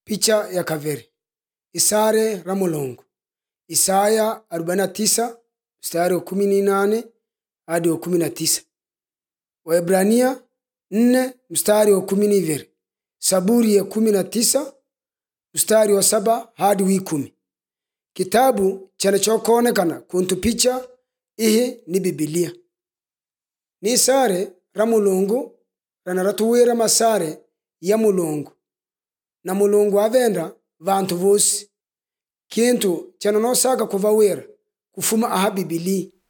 Picha ya kaveri. Isare ra Mulungu. Isaya 49 mstari wa 18 hadi wa 19. Waebrania 4 mstari wa 12. Saburi ya 19 mstari wa 7 hadi wa 10. Kitabu chanachokonekana kuntu picha ihi ni Biblia. Ni isare ra Mulungu ranaratuwira masare ya Mulungu. Na Mulungu avenda vantu vosi. Kintu chanonosaka kuvawira kufuma aha Biblia.